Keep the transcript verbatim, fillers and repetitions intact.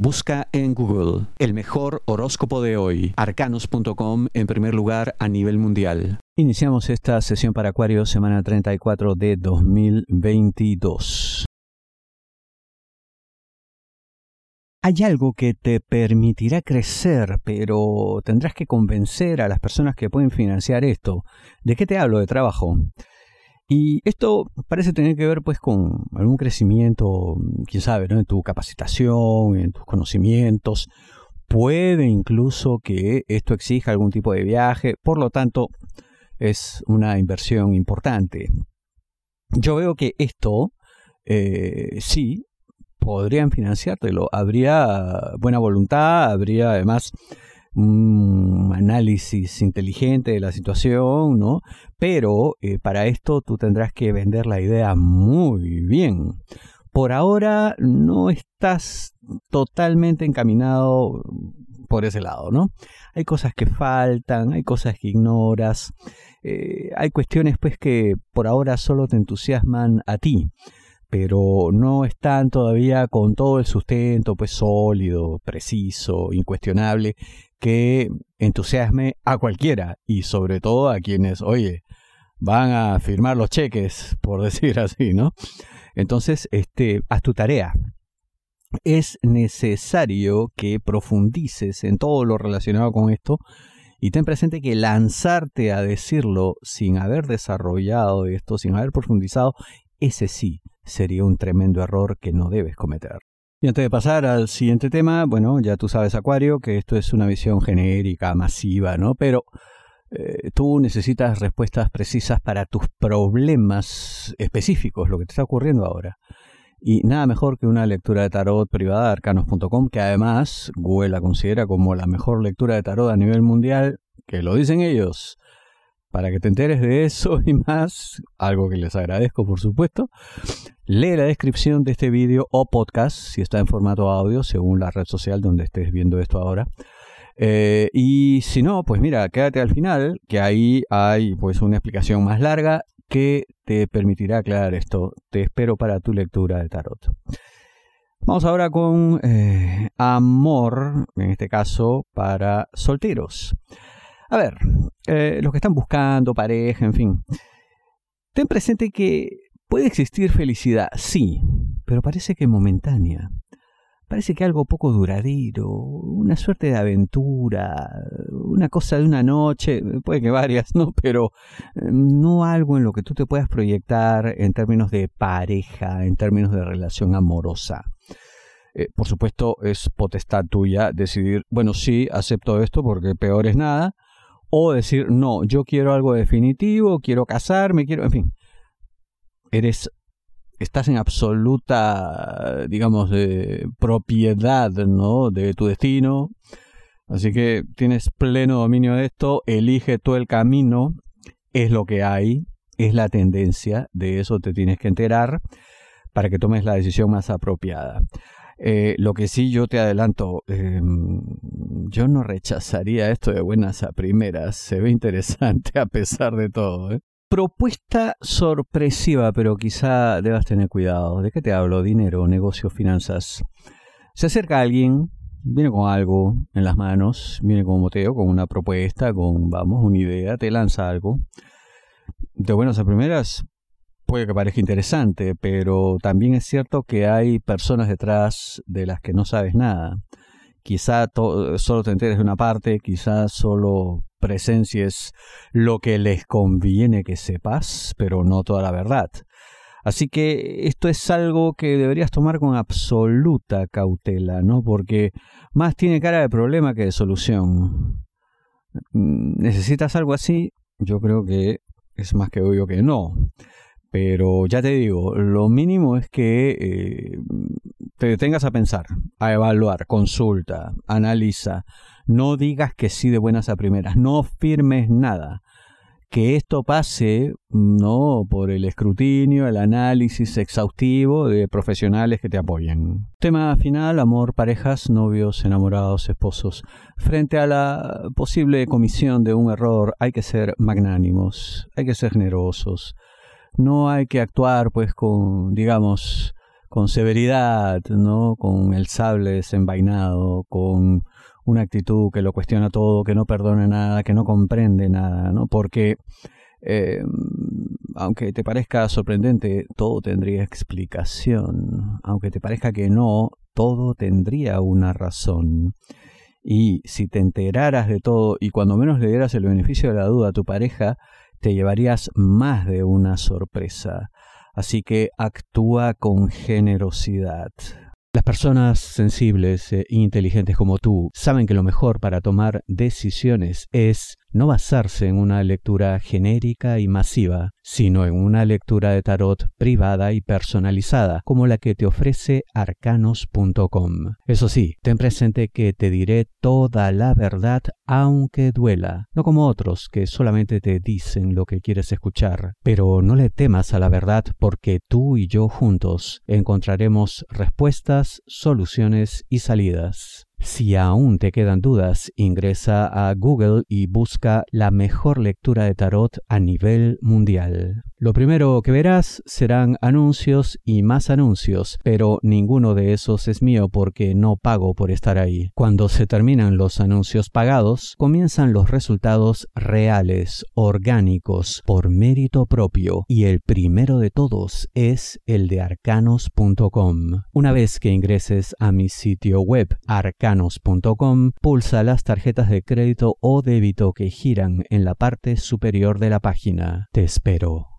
Busca en Google el mejor horóscopo de hoy, arcanos punto com, en primer lugar a nivel mundial. Iniciamos esta sesión para Acuario, semana treinta y cuatro de dos mil veintidós. Hay algo que te permitirá crecer, pero tendrás que convencer a las personas que pueden financiar esto. ¿De qué te hablo? De trabajo. Y esto parece tener que ver pues con algún crecimiento, quién sabe, ¿no? En tu capacitación, en tus conocimientos. Puede incluso que esto exija algún tipo de viaje, por lo tanto es una inversión importante. Yo veo que esto eh, sí podrían financiártelo. Habría buena voluntad, habría además un análisis inteligente de la situación, ¿no? Pero eh, para esto tú tendrás que vender la idea muy bien. Por ahora no estás totalmente encaminado por ese lado, ¿no? Hay cosas que faltan, hay cosas que ignoras, eh, hay cuestiones pues que por ahora solo te entusiasman a ti, pero no están todavía con todo el sustento pues sólido, preciso, incuestionable, que entusiasme a cualquiera y sobre todo a quienes, oye, van a firmar los cheques, por decir así, ¿no? Entonces, este, haz tu tarea. Es necesario que profundices en todo lo relacionado con esto y ten presente que lanzarte a decirlo sin haber desarrollado esto, sin haber profundizado, ese sí sería un tremendo error que no debes cometer. Y antes de pasar al siguiente tema, bueno, ya tú sabes, Acuario, que esto es una visión genérica, masiva, ¿no? Pero eh, tú necesitas respuestas precisas para tus problemas específicos, lo que te está ocurriendo ahora. Y nada mejor que una lectura de tarot privada de arcanos punto com, que además Google la considera como la mejor lectura de tarot a nivel mundial, que lo dicen ellos. Para que te enteres de eso y más, algo que les agradezco por supuesto, lee la descripción de este vídeo o podcast, si está en formato audio, según la red social donde estés viendo esto ahora. Eh, y si no, pues mira, quédate al final, que ahí hay pues una explicación más larga que te permitirá aclarar esto. Te espero para tu lectura de tarot. Vamos ahora con eh, amor, en este caso para solteros. A ver, eh, los que están buscando pareja, en fin. Ten presente que puede existir felicidad, sí, pero parece que momentánea. Parece que algo poco duradero, una suerte de aventura, una cosa de una noche, puede que varias, ¿no? Pero eh, no algo en lo que tú te puedas proyectar en términos de pareja, en términos de relación amorosa. Eh, por supuesto, es potestad tuya decidir, bueno, sí, acepto esto porque peor es nada. O decir, no, yo quiero algo definitivo, quiero casarme, quiero, en fin. Eres, estás en absoluta, digamos, de propiedad, ¿no? De tu destino. Así que tienes pleno dominio de esto, elige tú el camino, es lo que hay, es la tendencia, de eso te tienes que enterar para que tomes la decisión más apropiada. Eh, lo que sí yo te adelanto, eh, yo no rechazaría esto de buenas a primeras, se ve interesante a pesar de todo, ¿eh? Propuesta sorpresiva, pero quizá debas tener cuidado. ¿De qué te hablo? Dinero, negocio, finanzas. Se acerca alguien, viene con algo en las manos, viene con un boteo, con una propuesta, con, vamos, una idea, te lanza algo. De buenas a primeras, puede que parezca interesante, pero también es cierto que hay personas detrás de las que no sabes nada. Quizá to- solo te enteres de una parte, quizá solo presencies lo que les conviene que sepas, pero no toda la verdad. Así que esto es algo que deberías tomar con absoluta cautela, ¿no? Porque más tiene cara de problema que de solución. ¿Necesitas algo así? Yo creo que es más que obvio que no. Pero ya te digo, lo mínimo es que eh, te detengas a pensar, a evaluar, consulta, analiza. No digas que sí de buenas a primeras, no firmes nada. Que esto pase, no, por el escrutinio, el análisis exhaustivo de profesionales que te apoyen. Tema final, amor, parejas, novios, enamorados, esposos. Frente a la posible comisión de un error hay que ser magnánimos, hay que ser generosos. No hay que actuar pues con, digamos, con severidad, ¿no? Con el sable desenvainado, con una actitud que lo cuestiona todo, que no perdona nada, que no comprende nada, ¿no? Porque eh, aunque te parezca sorprendente, todo tendría explicación. Aunque te parezca que no, todo tendría una razón. Y si te enteraras de todo y cuando menos le dieras el beneficio de la duda a tu pareja, te llevarías más de una sorpresa. Así que actúa con generosidad. Las personas sensibles e inteligentes como tú saben que lo mejor para tomar decisiones es no basarse en una lectura genérica y masiva, sino en una lectura de tarot privada y personalizada, como la que te ofrece arcanos punto com. Eso sí, ten presente que te diré toda la verdad aunque duela, no como otros que solamente te dicen lo que quieres escuchar. Pero no le temas a la verdad porque tú y yo juntos encontraremos respuestas, soluciones y salidas. Si aún te quedan dudas, ingresa a Google y busca la mejor lectura de tarot a nivel mundial. Lo primero que verás serán anuncios y más anuncios, pero ninguno de esos es mío porque no pago por estar ahí. Cuando se terminan los anuncios pagados, comienzan los resultados reales, orgánicos, por mérito propio, y el primero de todos es el de arcanos punto com. Una vez que ingreses a mi sitio web arcanos punto com, pulsa las tarjetas de crédito o débito que giran en la parte superior de la página. Te espero.